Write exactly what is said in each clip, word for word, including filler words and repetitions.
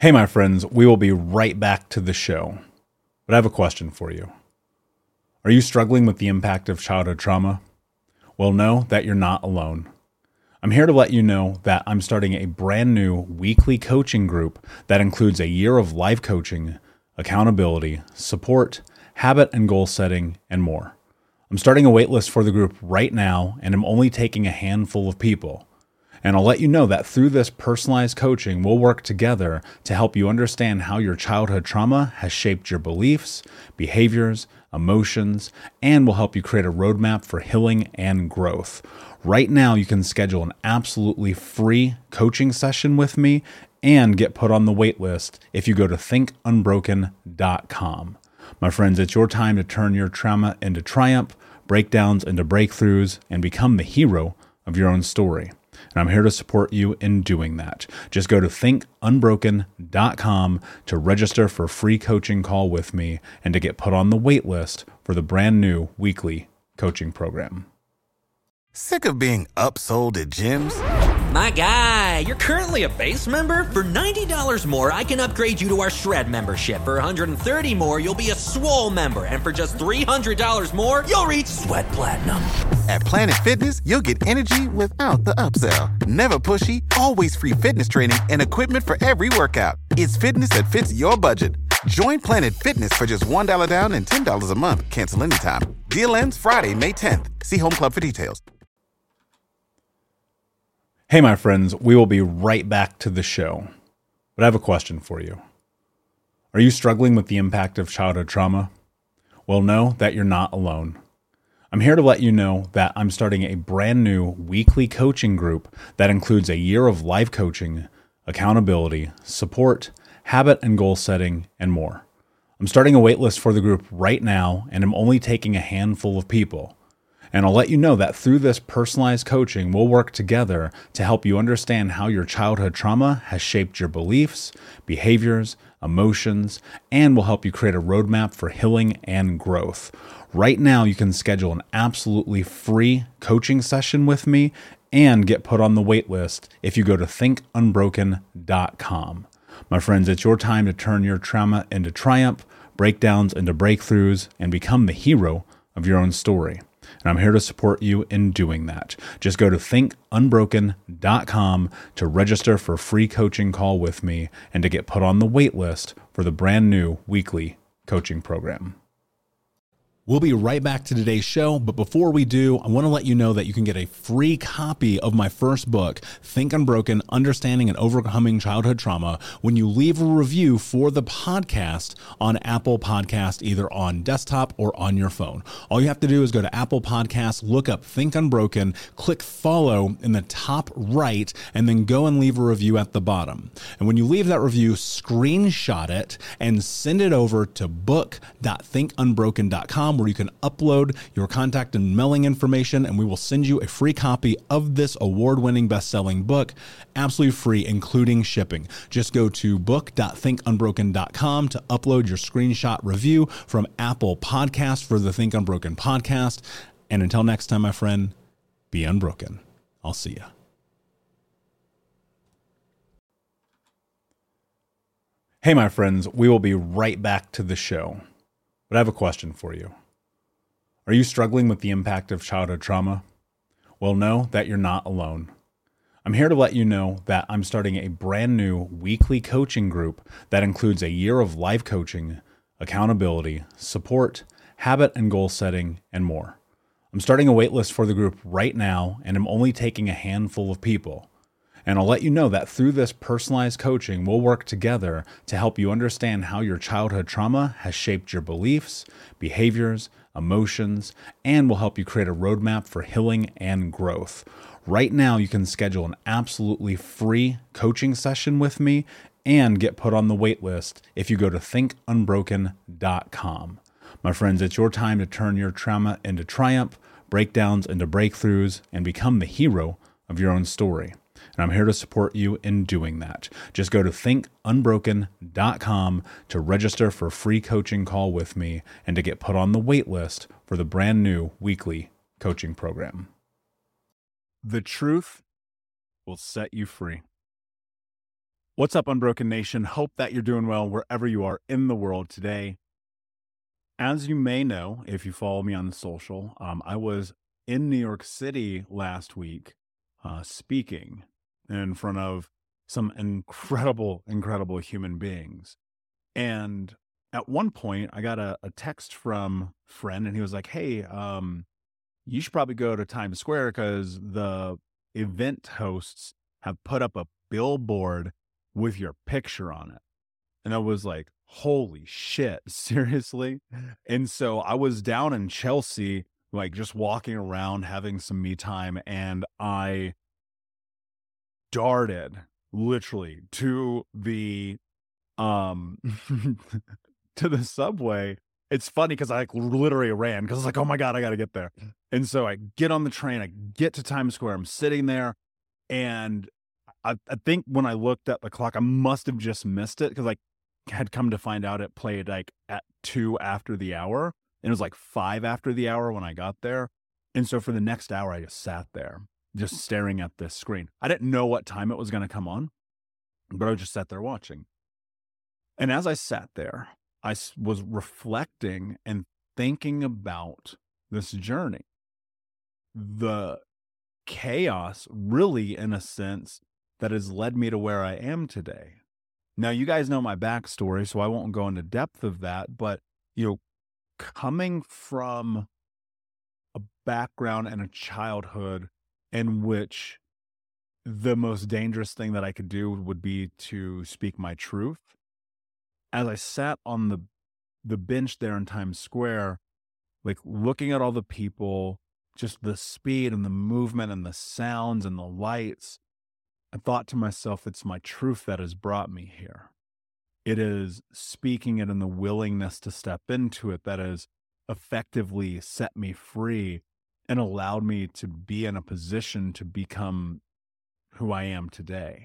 Hey, my friends, we will be right back to the show. But I have a question for you. Are you struggling with the impact of childhood trauma? Well, know that you're not alone. I'm here to let you know that I'm starting a brand new weekly coaching group that includes a year of life coaching, accountability, support, habit and goal setting, and more. I'm starting a waitlist for the group right now, and I'm only taking a handful of people. And I'll let you know that through this personalized coaching, we'll work together to help you understand how your childhood trauma has shaped your beliefs, behaviors, emotions, and will help you create a roadmap for healing and growth. Right now, you can schedule an absolutely free coaching session with me and get put on the wait list if you go to think unbroken dot com. My friends, it's your time to turn your trauma into triumph, breakdowns into breakthroughs, and become the hero of your own story. And I'm here to support you in doing that. Just go to think unbroken dot com to register for a free coaching call with me and to get put on the wait list for the brand new weekly coaching program. Sick of being upsold at gyms? My guy, you're currently a base member? For ninety dollars more, I can upgrade you to our Shred membership. For one hundred thirty dollars more, you'll be a Swole member. And for just three hundred dollars more, you'll reach Sweat Platinum. At Planet Fitness, you'll get energy without the upsell. Never pushy, always free fitness training and equipment for every workout. It's fitness that fits your budget. Join Planet Fitness for just one dollar down and ten dollars a month. Cancel anytime. Deal ends Friday, May tenth. See Home Club for details. Hey, my friends, we will be right back to the show. But I have a question for you. Are you struggling with the impact of childhood trauma? Well, know that you're not alone. I'm here to let you know that I'm starting a brand new weekly coaching group that includes a year of life coaching, accountability, support, habit and goal setting, and more. I'm starting a waitlist for the group right now, and I'm only taking a handful of people. And I'll let you know that through this personalized coaching, we'll work together to help you understand how your childhood trauma has shaped your beliefs, behaviors, emotions, and will help you create a roadmap for healing and growth. Right now, you can schedule an absolutely free coaching session with me and get put on the wait list if you go to think unbroken dot com. My friends, it's your time to turn your trauma into triumph, breakdowns into breakthroughs, and become the hero of your own story. And I'm here to support you in doing that. Just go to think unbroken dot com to register for a free coaching call with me and to get put on the wait list for the brand new weekly coaching program. We'll be right back to today's show, but before we do, I want to let you know that you can get a free copy of my first book, Think Unbroken: Understanding and Overcoming Childhood Trauma, when you leave a review for the podcast on Apple Podcast, either on desktop or on your phone. All you have to do is go to Apple Podcasts, look up Think Unbroken, click follow in the top right, and then go and leave a review at the bottom. And when you leave that review, screenshot it and send it over to book dot think unbroken dot com, where you can upload your contact and mailing information, and we will send you a free copy of this award-winning best-selling book, absolutely free, including shipping. Just go to book dot think unbroken dot com to upload your screenshot review from Apple Podcasts for the Think Unbroken podcast. And until next time, my friend, be unbroken. I'll see you. Hey, my friends, we will be right back to the show. But I have a question for you. Are you struggling with the impact of childhood trauma? Well, know that you're not alone. I'm here to let you know that I'm starting a brand new weekly coaching group that includes a year of life coaching, accountability, support, habit and goal setting, and more. I'm starting a waitlist for the group right now, and I'm only taking a handful of people. And I'll let you know that through this personalized coaching, we'll work together to help you understand how your childhood trauma has shaped your beliefs, behaviors, emotions, and will help you create a roadmap for healing and growth. Right now, you can schedule an absolutely free coaching session with me and get put on the wait list if you go to think unbroken dot com. My friends, it's your time to turn your trauma into triumph, breakdowns into breakthroughs, and become the hero of your own story. And I'm here to support you in doing that. Just go to think unbroken dot com to register for a free coaching call with me and to get put on the wait list for the brand new weekly coaching program. The truth will set you free. What's up, Unbroken Nation? Hope that you're doing well wherever you are in the world today. As you may know, if you follow me on social, um, I was in New York City last week uh, speaking in front of some incredible, incredible human beings. And at one point, I got a, a text from a friend, and he was like, hey, um, you should probably go to Times Square because the event hosts have put up a billboard with your picture on it. And I was like, holy shit, seriously? And so I was down in Chelsea, like just walking around, having some me time, and I darted literally to the um to the subway. It's funny because I like literally ran because I was like, oh my God, I got to get there. And so I get on the train, I get to Times Square, I'm sitting there, and I, I think when I looked at the clock, I must have just missed it because I had come to find out it played like at two after the hour. And it was like five after the hour when I got there. And so for the next hour, I just sat there, just staring at this screen. I didn't know what time it was going to come on, but I just sat there watching. And as I sat there, I was reflecting and thinking about this journey. The chaos, really, in a sense, that has led me to where I am today. Now, you guys know my backstory, so I won't go into depth of that, but, you know, coming from a background and a childhood in which the most dangerous thing that I could do would be to speak my truth, as I sat on the the bench there in Times Square, like looking at all the people, just the speed and the movement and the sounds and the lights, I thought to myself, it's my truth that has brought me here. It is speaking it and the willingness to step into it that has effectively set me free and allowed me to be in a position to become who I am today.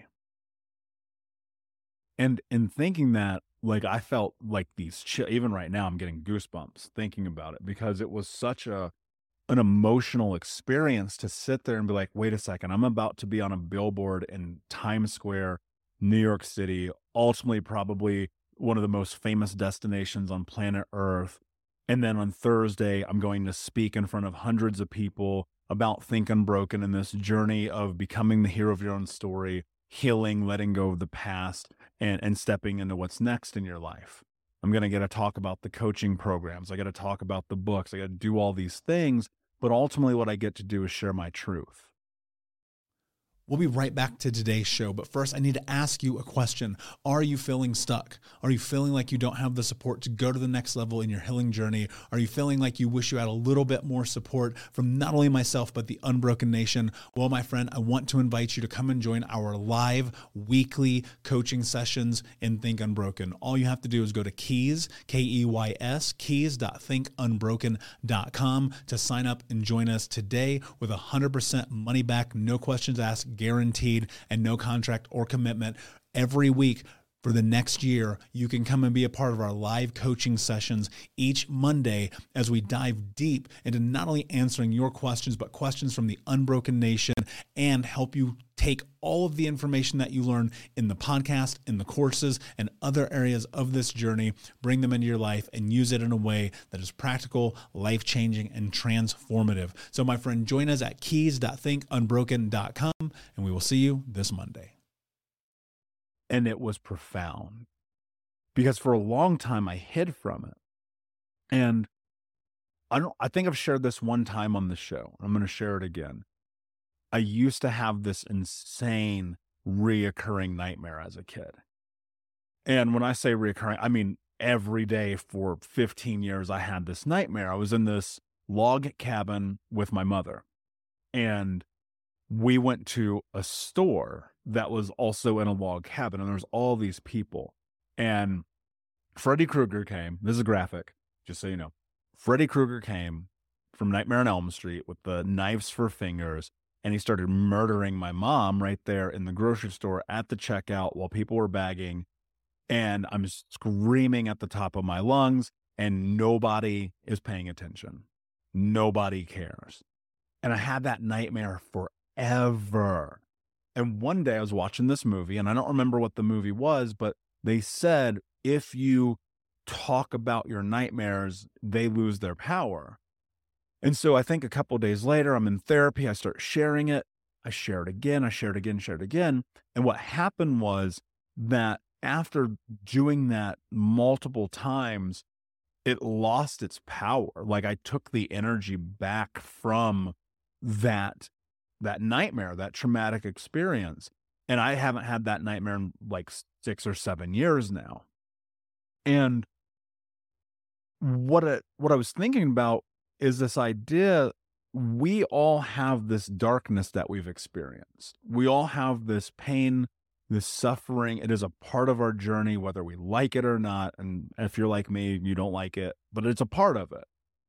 And in thinking that, like, I felt like these chill, even right now, I'm getting goosebumps thinking about it because it was such a an emotional experience to sit there and be like, wait a second, I'm about to be on a billboard in Times Square, New York City, ultimately probably one of the most famous destinations on planet Earth. And then on Thursday, I'm going to speak in front of hundreds of people about Think Unbroken and this journey of becoming the hero of your own story, healing, letting go of the past, and, and stepping into what's next in your life. I'm going to get to talk about the coaching programs. I got to talk about the books. I got to do all these things. But ultimately, what I get to do is share my truth. We'll be right back to today's show, but first I need to ask you a question. Are you feeling stuck? Are you feeling like you don't have the support to go to the next level in your healing journey? Are you feeling like you wish you had a little bit more support from not only myself, but the Unbroken Nation? Well, my friend, I want to invite you to come and join our live weekly coaching sessions in Think Unbroken. All you have to do is go to Keys, K E Y S, keys dot think unbroken dot com to sign up and join us today with one hundred percent money back, no questions asked, guaranteed, and no contract or commitment. Every week for the next year, you can come and be a part of our live coaching sessions each Monday as we dive deep into not only answering your questions, but questions from the Unbroken Nation and help you take all of the information that you learn in the podcast, in the courses, and other areas of this journey, bring them into your life and use it in a way that is practical, life-changing, and transformative. So my friend, join us at keys dot think unbroken dot com, and we will see you this Monday. And it was profound because for a long time I hid from it. And I don't, I think I've shared this one time on the show. I'm going to share it again. I used to have this insane reoccurring nightmare as a kid. And when I say reoccurring, I mean every day for fifteen years I had this nightmare. I was in this log cabin with my mother, and we went to a store that was also in a log cabin, and there was all these people. And Freddy Krueger came. This is a graphic, just so you know. Freddy Krueger came from Nightmare on Elm Street with the knives for fingers, and he started murdering my mom right there in the grocery store at the checkout while people were bagging. And I'm screaming at the top of my lungs, and nobody is paying attention. Nobody cares. And I had that nightmare forever. And one day I was watching this movie, and I don't remember what the movie was, but they said if you talk about your nightmares, they lose their power. And so I think a couple of days later, I'm in therapy. I start sharing it. I share it again. I share it again, share it again. And what happened was that after doing that multiple times, it lost its power. Like I took the energy back from that, that nightmare, that traumatic experience. And I haven't had that nightmare in like six or seven years now. And what it, what I was thinking about is this idea, we all have this darkness that we've experienced. We all have this pain, this suffering. It is a part of our journey, whether we like it or not. And if you're like me, you don't like it, but it's a part of it.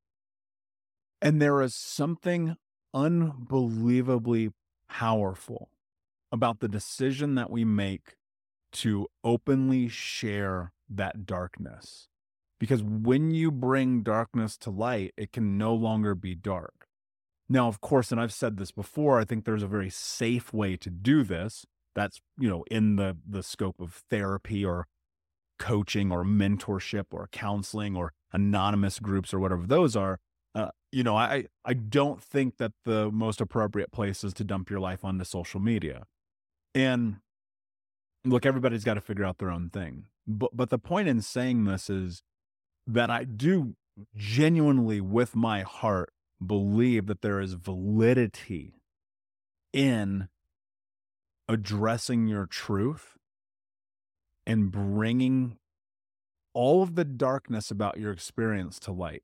And there is something unbelievably powerful about the decision that we make to openly share that darkness. Because when you bring darkness to light, it can no longer be dark. Now, of course, and I've said this before, I think there's a very safe way to do this. That's, you know, in the, the scope of therapy or coaching or mentorship or counseling or anonymous groups or whatever those are. Uh, you know, I, I don't think that the most appropriate place is to dump your life onto social media. And look, everybody's got to figure out their own thing. But, but the point in saying this is that I do genuinely, with my heart, believe that there is validity in addressing your truth and bringing all of the darkness about your experience to light.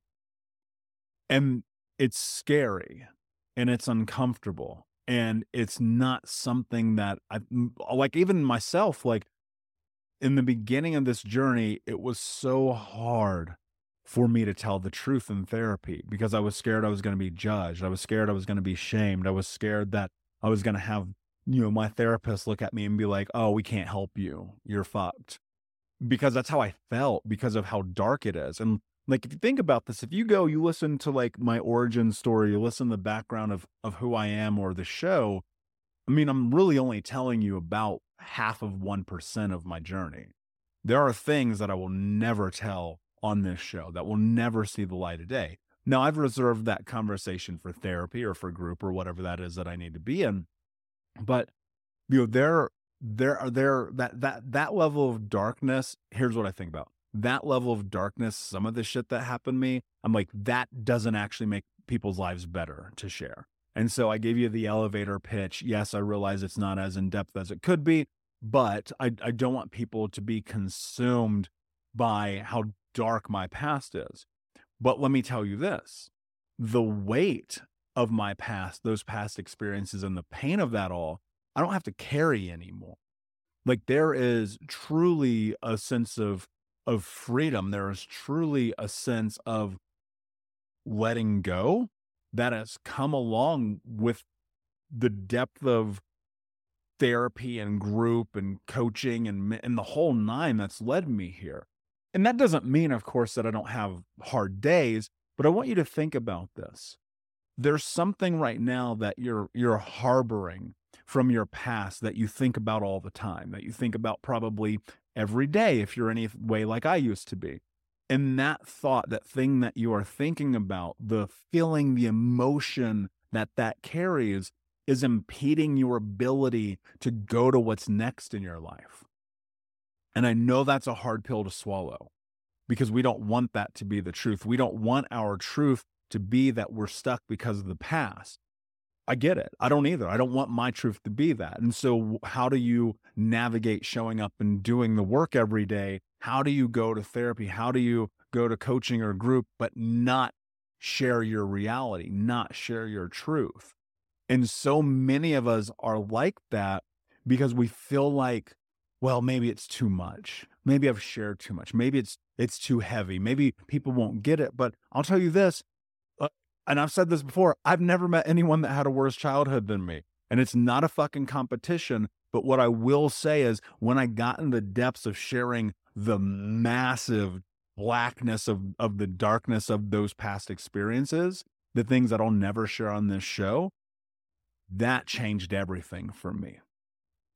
And it's scary and it's uncomfortable and it's not something that I like, even myself, like in the beginning of this journey, it was so hard for me to tell the truth in therapy because I was scared I was going to be judged. I was scared I was going to be shamed. I was scared that I was going to have, you know, my therapist look at me and be like, oh, we can't help you. You're fucked. Because that's how I felt because of how dark it is. And like, if you think about this, if you go, you listen to like my origin story, you listen to the background of, of who I am or the show. I mean, I'm really only telling you about half of one percent of my journey. There are things that I will never tell on this show that will never see the light of day. Now, I've reserved that conversation for therapy or for group or whatever that is that I need to be in. But, you know, there, there are there that, that, that level of darkness. Here's what I think about that level of darkness. Some of the shit that happened to me, I'm like, that doesn't actually make people's lives better to share. And so I gave you the elevator pitch. Yes, I realize it's not as in depth as it could be, but I, I don't want people to be consumed by how dark my past is. But let me tell you this, the weight of my past, those past experiences and the pain of that all, I don't have to carry anymore. Like there is truly a sense of, of freedom. There is truly a sense of letting go that has come along with the depth of therapy and group and coaching and, and the whole nine that's led me here. And that doesn't mean, of course, that I don't have hard days, but I want you to think about this. There's something right now that you're you're harboring from your past that you think about all the time, that you think about probably every day if you're any way like I used to be. And that thought, that thing that you are thinking about, the feeling, the emotion that that carries is impeding your ability to go to what's next in your life. And I know that's a hard pill to swallow because we don't want that to be the truth. We don't want our truth to be that we're stuck because of the past. I get it. I don't either. I don't want my truth to be that. And so how do you navigate showing up and doing the work every day? How do you go to therapy? How do you go to coaching or group, but not share your reality, not share your truth? And so many of us are like that because we feel like, well, maybe it's too much. Maybe I've shared too much. Maybe it's it's too heavy. Maybe people won't get it. But I'll tell you this, uh, and I've said this before, I've never met anyone that had a worse childhood than me. And it's not a fucking competition. But what I will say is when I got in the depths of sharing the massive blackness of, of the darkness of those past experiences, the things that I'll never share on this show, that changed everything for me.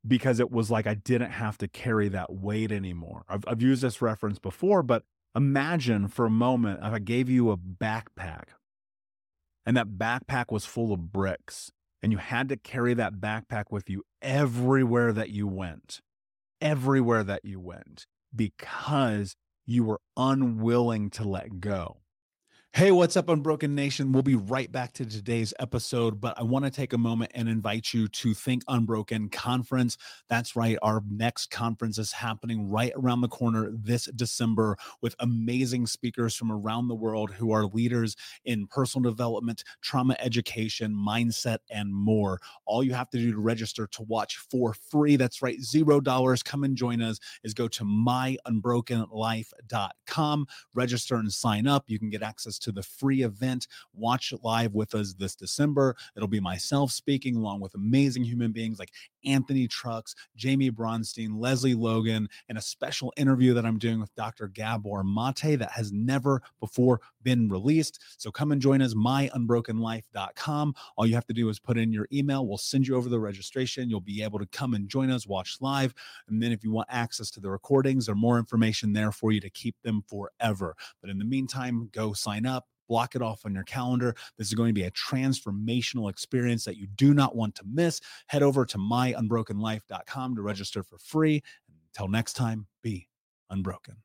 because it was like I didn't have to carry that weight anymore. I've, I've used this reference before, but imagine for a moment if I gave you a backpack and that backpack was full of bricks and you had to carry that backpack with you everywhere that you went, everywhere that you went, because you were unwilling to let go. Hey, what's up, Unbroken Nation? We'll be right back to today's episode, but I want to take a moment and invite you to Think Unbroken Conference. That's right. Our next conference is happening right around the corner this December with amazing speakers from around the world who are leaders in personal development, trauma education, mindset, and more. All you have to do to register to watch for free, that's right, zero dollars, come and join us, is go to my unbroken life dot com, register and sign up. You can get access to the free event. Watch it live with us this December. It'll be myself speaking along with amazing human beings like Anthony Trucks, Jamie Bronstein, Leslie Logan, and a special interview that I'm doing with Doctor Gabor Mate that has never before been released. So come and join us, my unbroken life dot com. All you have to do is put in your email. We'll send you over the registration. You'll be able to come and join us, watch live. And then if you want access to the recordings or more information there for you to keep them forever. But in the meantime, go sign up. Block it off on your calendar. This is going to be a transformational experience that you do not want to miss. Head over to my unbroken life dot com to register for free. Until next time, be unbroken.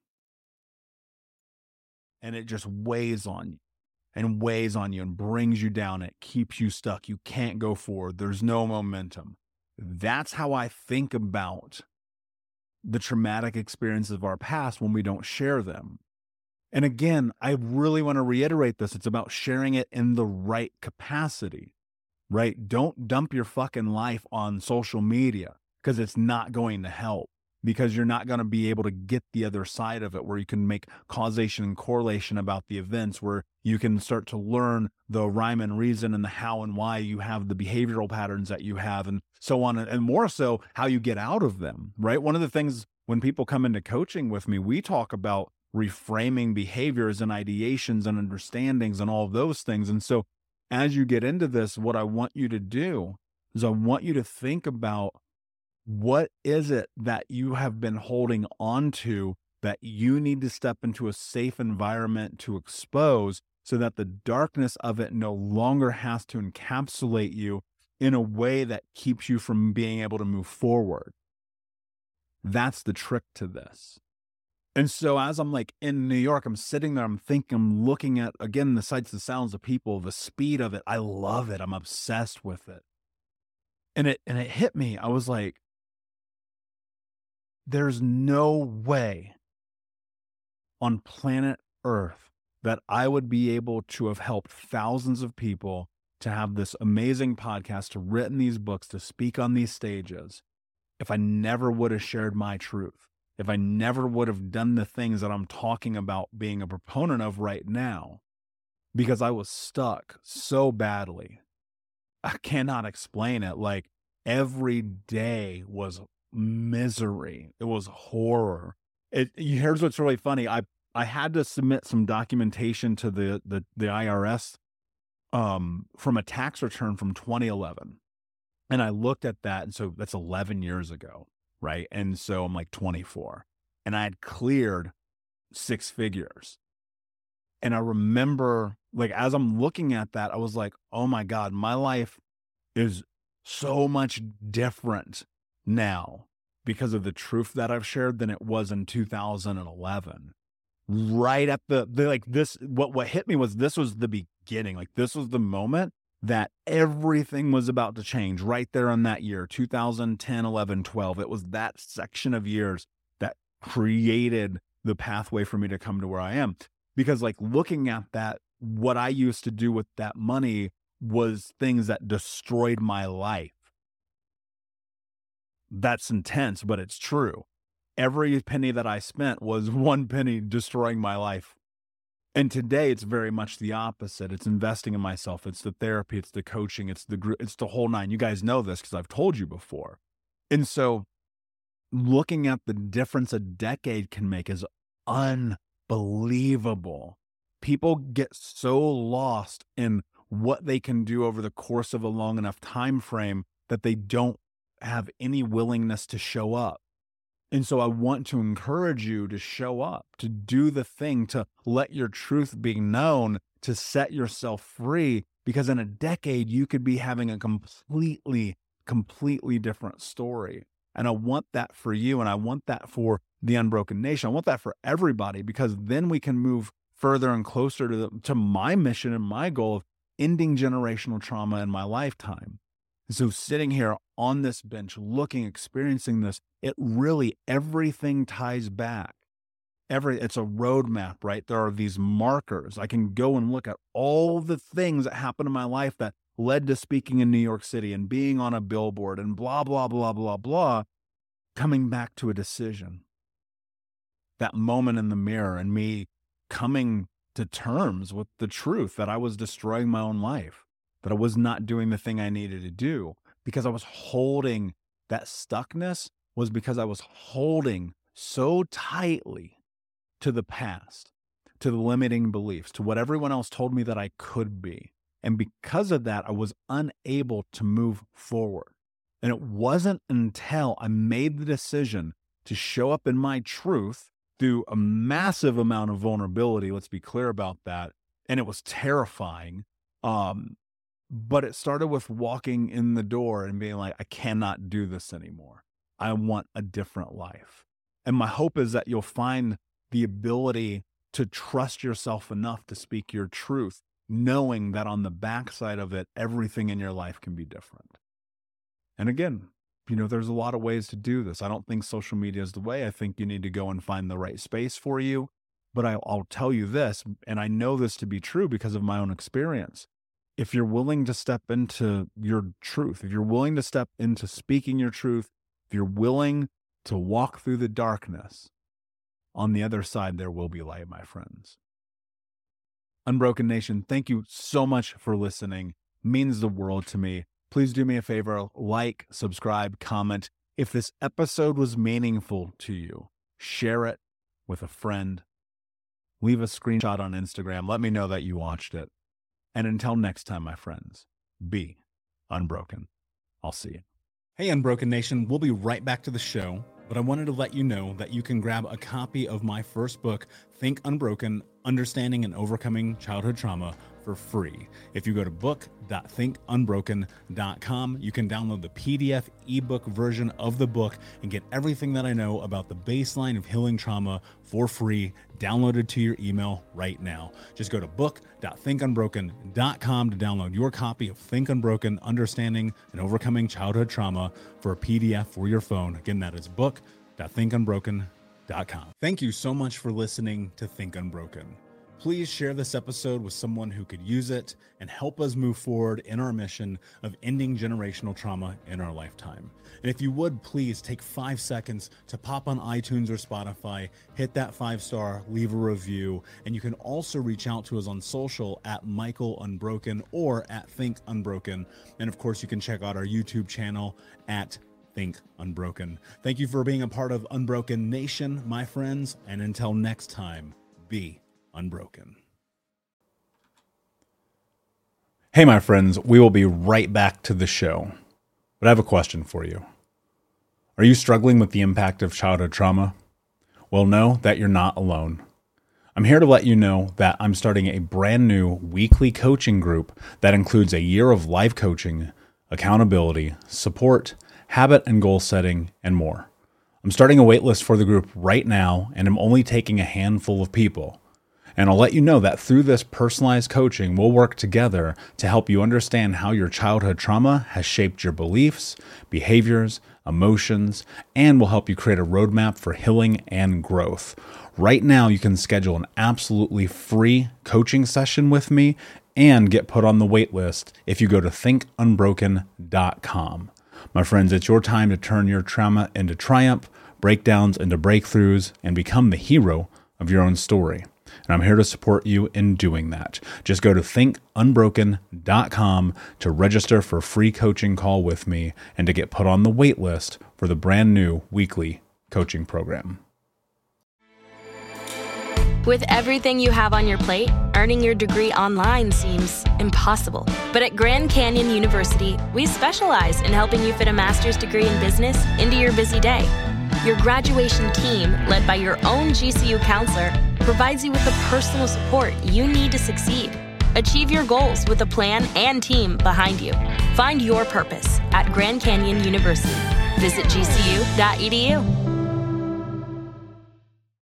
And it just weighs on you and weighs on you and brings you down. It keeps you stuck. You can't go forward. There's no momentum. That's how I think about the traumatic experiences of our past when we don't share them. And again, I really want to reiterate this. It's about sharing it in the right capacity, right? Don't dump your fucking life on social media because it's not going to help, because you're not going to be able to get the other side of it where you can make causation and correlation about the events, where you can start to learn the rhyme and reason and the how and why you have the behavioral patterns that you have and so on, and more so how you get out of them, right? One of the things when people come into coaching with me, we talk about reframing behaviors and ideations and understandings and all of those things. And so as you get into this, what I want you to do is I want you to think about, what is it that you have been holding on to that you need to step into a safe environment to expose so that the darkness of it no longer has to encapsulate you in a way that keeps you from being able to move forward. That's the trick to this. And so as I'm like in New York, I'm sitting there, I'm thinking, I'm looking at, again, the sights, the sounds, the people, the speed of it. I love it. I'm obsessed with it. And it, and it hit me. I was like, there's no way on planet Earth that I would be able to have helped thousands of people to have this amazing podcast, to written these books, to speak on these stages, if I never would have shared my truth. If I never would have done the things that I'm talking about being a proponent of right now, because I was stuck so badly. I cannot explain it. Like every day was misery. It was horror. It, here's what's really funny. I, I had to submit some documentation to the, the, the I R S um, from a tax return from twenty eleven. And I looked at that. And so that's eleven years ago. Right. And so I'm like twenty-four and I had cleared six figures. And I remember, like, as I'm looking at that, I was like, oh my God, my life is so much different now because of the truth that I've shared than it was in two thousand eleven. Right at the, the like this, what, what hit me was this was the beginning. Like this was the moment that everything was about to change right there in that year, two thousand ten, eleven, twelve. It was that section of years that created the pathway for me to come to where I am. Because like looking at that, what I used to do with that money was things that destroyed my life. That's intense, but it's true. Every penny that I spent was one penny destroying my life. And today it's very much the opposite. It's investing in myself. It's the therapy. It's the coaching. It's the group. It's the whole nine. You guys know this because I've told you before. And so looking at the difference a decade can make is unbelievable. People get so lost in what they can do over the course of a long enough time frame that they don't have any willingness to show up. And so I want to encourage you to show up, to do the thing, to let your truth be known, to set yourself free, because in a decade, you could be having a completely, completely different story. And I want that for you. And I want that for the Unbroken Nation. I want that for everybody, because then we can move further and closer to the, to my mission and my goal of ending generational trauma in my lifetime. And so sitting here on this bench, looking, experiencing this, it really, everything ties back. Every, it's a roadmap, right? There are these markers. I can go and look at all the things that happened in my life that led to speaking in New York City and being on a billboard and blah, blah, blah, blah, blah, coming back to a decision. That moment in the mirror and me coming to terms with the truth that I was destroying my own life, that I was not doing the thing I needed to do because I was holding that stuckness was because I was holding so tightly to the past, to the limiting beliefs, to what everyone else told me that I could be. And because of that, I was unable to move forward. And it wasn't until I made the decision to show up in my truth through a massive amount of vulnerability. Let's be clear about that. And it was terrifying. Um, but it started with walking in the door and being like, I cannot do this anymore. I want a different life. And my hope is that you'll find the ability to trust yourself enough to speak your truth, knowing that on the backside of it, everything in your life can be different. And again, you know, there's a lot of ways to do this. I don't think social media is the way. I think you need to go and find the right space for you. But I, I'll tell you this, and I know this to be true because of my own experience. If you're willing to step into your truth, if you're willing to step into speaking your truth, if you're willing to walk through the darkness, on the other side, there will be light, my friends. Unbroken Nation, thank you so much for listening. It means the world to me. Please do me a favor, like, subscribe, comment. If this episode was meaningful to you, share it with a friend. Leave a screenshot on Instagram. Let me know that you watched it. And until next time, my friends, be unbroken. I'll see you. Hey, Unbroken Nation, we'll be right back to the show, but I wanted to let you know that you can grab a copy of my first book, Think Unbroken, Understanding and Overcoming Childhood Trauma, for free. If you go to book dot think unbroken dot com, you can download the P D F ebook version of the book and get everything that I know about the baseline of healing trauma for free, downloaded to your email right now. Just go to book dot think unbroken dot com to download your copy of Think Unbroken, Understanding and Overcoming Childhood Trauma for a P D F for your phone. Again, that is book dot think unbroken dot com. Thank you so much for listening to Think Unbroken. Please share this episode with someone who could use it and help us move forward in our mission of ending generational trauma in our lifetime. And if you would, please take five seconds to pop on iTunes or Spotify, hit that five star, leave a review, and you can also reach out to us on social at Michael Unbroken or at Think Unbroken. And of course, you can check out our YouTube channel at Think Unbroken. Thank you for being a part of Unbroken Nation, my friends, and until next time, be unbroken. Hey, my friends, we will be right back to the show, but I have a question for you. Are you struggling with the impact of childhood trauma? Well, know that you're not alone. I'm here to let you know that I'm starting a brand new weekly coaching group that includes a year of live coaching, accountability, support, habit and goal setting, and more. I'm starting a waitlist for the group right now, and I'm only taking a handful of people. And I'll let you know that through this personalized coaching, we'll work together to help you understand how your childhood trauma has shaped your beliefs, behaviors, emotions, and will help you create a roadmap for healing and growth. Right now, you can schedule an absolutely free coaching session with me and get put on the wait list if you go to think unbroken dot com. My friends, it's your time to turn your trauma into triumph, breakdowns into breakthroughs, and become the hero of your own story. And I'm here to support you in doing that. Just go to think unbroken dot com to register for a free coaching call with me and to get put on the wait list for the brand new weekly coaching program. With everything you have on your plate, earning your degree online seems impossible. But at Grand Canyon University, we specialize in helping you fit a master's degree in business into your busy day. Your graduation team, led by your own G C U counselor, provides you with the personal support you need to succeed. Achieve your goals with a plan and team behind you. Find your purpose at Grand Canyon University. Visit G C U dot E D U.